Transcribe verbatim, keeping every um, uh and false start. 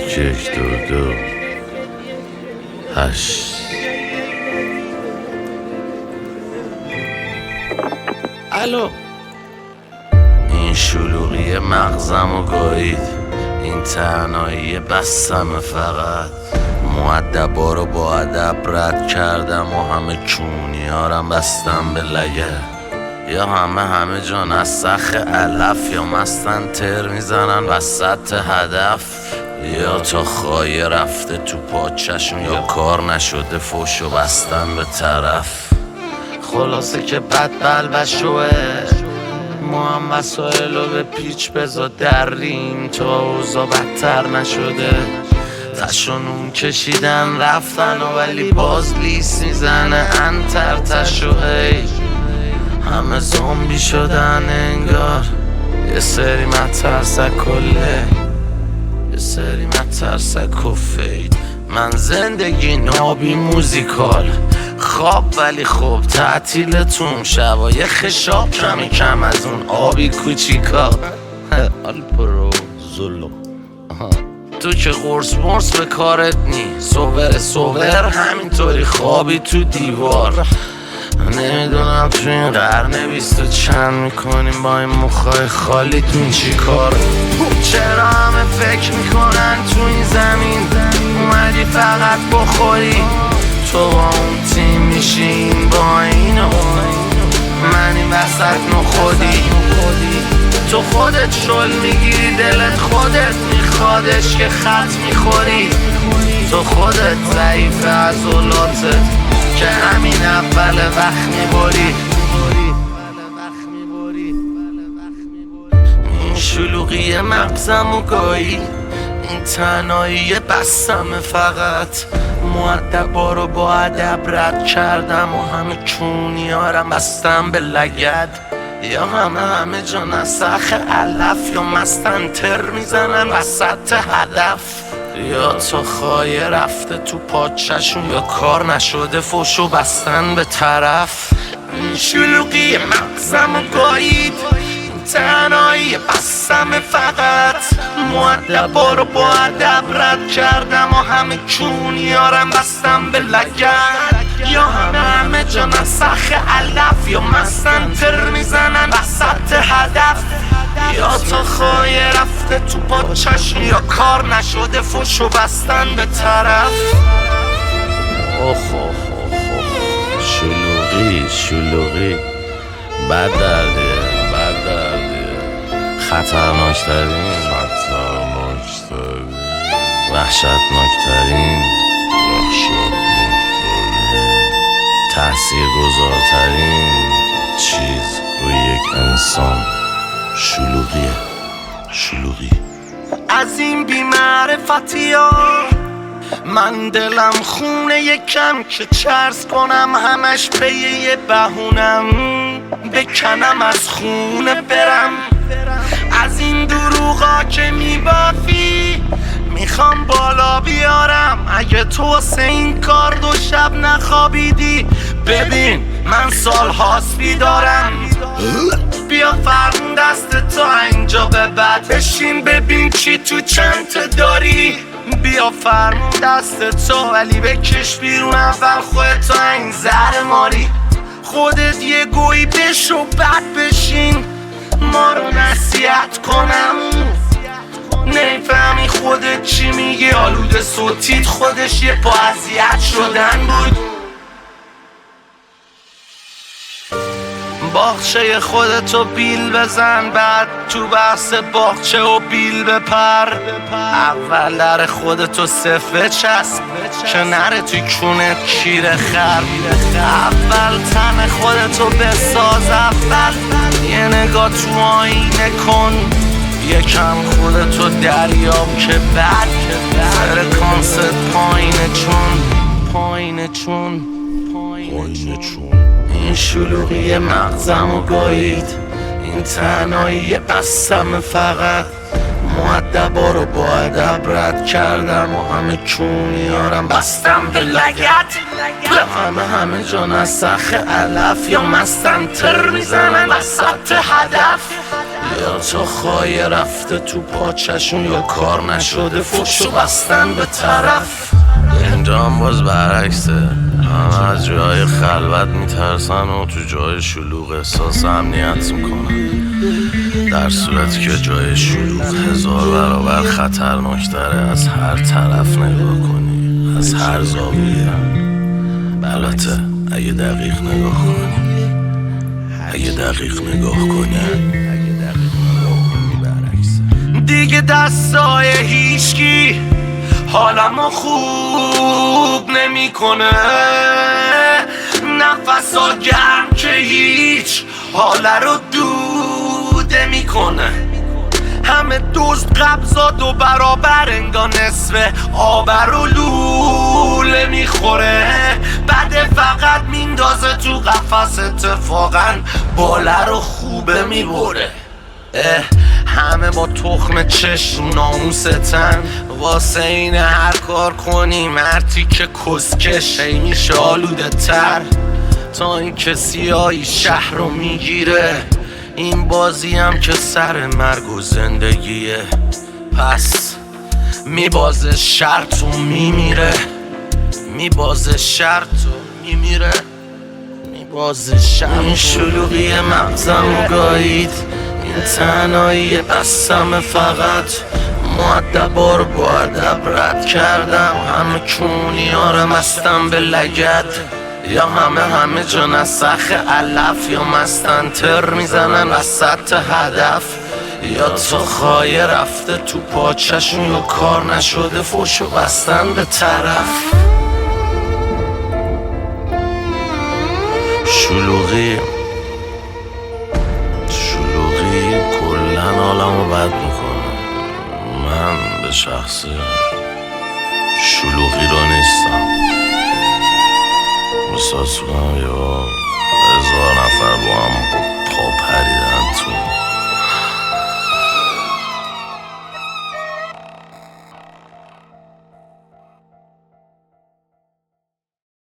یک یک دو دو هشت. الو. این شلوغی مغزم و گایید، این تنهایی بستم فقط. مؤدبا رو با ادب رد کردم و همه کونیارم بستم به لگه. یا همه همه جان از سخ علف، یا مستن تر میزنن وسط هدف، یا تا خواهی رفته تو پاچشون، یا کار نشده فوشو بستن به طرف. خلاصه که بد بلبشوه، ما هم وسایلو به پیچ بزا دریم تا اوضاع بدتر نشده. تشونون کشیدن رفتن و ولی باز لیس میزنه انتر تشو. هی همه زومبی شدن انگار، یه سری مترسک کله، یه سری مترسک و فید. من زندگی نابی موزیکال، خواب ولی خوب تعطیلتون، شبای خشاب کمی کم از اون آبی کوچیکا. آلپرو زلو تو که قرص مرس به کارت نی، سوور سوور همینطوری خوابی تو دیوار. نمیدونم تو این قرن بیست و چند میکنیم با این مخای خالیتون چی کار. چرا همه فکر میکنن تو این زمین اومدی فقط بخوری، تو با اون تیم میشین با این و من این وسط نخودی. تو خودت شل میگیری دلت خودت میخوادش که خط میخوری. تو خودت ضعیف عضلاتت که همین اول وقت میبری. این شلوغی مغزم و گایی، این تنهایی بستم فقط. مؤدبا رو با ادب رد کردم و همه کونیارم بستم به لگد. یا همه همه جان از سخ علف، یا مستن تر میزنن وسط هدف، یا تا خواهی رفته تو پاچشون، یا کار نشده فوشو بستن به طرف. این شلوغی مغزم و گایید، این تنهایی بستم فقط. مؤدبا رو با ادب رد کردم و همه کونیارم بستم به لگد. یا همه همه جان از سخ علف، یا مستن تر میزنن وسط هدف، یا تا خواهی رفته تو پاچشون، یا کار نشده فوشو بستن به طرف. اوه اوه اوه شلوغی شلوغی بد دردیه بد دردیه. خطرناکترین خطرناکترین وحشتناکترین وحشتناکترین تأثیر گذارترین چیز روی یک انسان شلوغیه. شلوغی از این بی‌معرفتی ها من دلم خونه یکم که چرس کنم همش به یه بهونم، بکنم از خونه برم. از این دروغا که میبافی میخوام بالا بیارم. اگه تو واسه این کار دو شب نخوابیدی، ببین من سال هاست بیدارم. بیا فرمون دست تو اینجا به بعد بشین ببین چی تو چند داری. بیا فرمون دست تو ولی بکش بیرون اول خودت تو این زهر ماری. خودت یه گویی بشو بعد بشین ما رو نصیحت کنم. نمیفهمی خودت چی میگی، آلوده صوتیت خودش یه پا اذیت شدن بود. باغچه خودتو بیل بزن، بعد تو بحث باغچه و بیل بپر. اول در خودتو صفه چسب که نره توی کونت کیر خر. اول تن خودتو بساز، اول یه نگاه تو آینه کن. یکم خودتو دریاب که بعد فرکانست پایینه چون پایینه چون پایینه چون. این شلوغی مغزم و گایید، این تنهایی بستم فقط. مؤدبا رو با ادب رد کردم و همه کونیارم بستم به لگد. همه همه جان از سخ علف، یا مستن تر میزنن وسط هدف، یا تا خواهی رفته تو پاچشون یا کار نشده فوشو بستن به طرف. اینجام باز برعکسه، همه از جای خلوت میترسن و تو جای شلوغ احساس امنیت میکنن، در صورتی که جای شلوغ هزار برابر خطرناکتره. از هر طرف نگاه کنی، از هر زاویه، البته اگه دقیق نگاه کنی اگه دقیق نگاه کنی دیگه دستای هیچکی حالمو خوب نمیکنه، نفسا گرم که هیچ حاله رو دوده میکنه. همه دزد قبضا دو برابر انگا نصف آبر و لوله میخوره، بعد فقط میندازه تو قفس، اتفاقا باله رو خوبه میبره. همه با تخم چشم ناموستن، واسه این هر کار کنی مرتی که کسکش هی میشه آلوده تر، تا این که سیاهی شهر رو میگیره. این بازی هم که سر مرگ و زندگیه، پس میبازه شرط و میمیره، میبازه شرط و میمیره، میبازه شرط. این شلوغی مغزم و گایید، این تنهایی بستم فقط، مؤدبا رو با ادب رد کردم. همه کونی ها رو مستم به لگد، یا همه همه جا نسخ علف، یا مستن تر میزنن وسط هدف، یا تا خواهی رفته تو پاچشون یا کار نشده فوشو بستن به طرف. شلوغی شلوغی کلن حالمو بد میکنه. من به شخصه شلوغی رو نیستم، احساس کنم یا هزار نفر با هم پا پریدن تو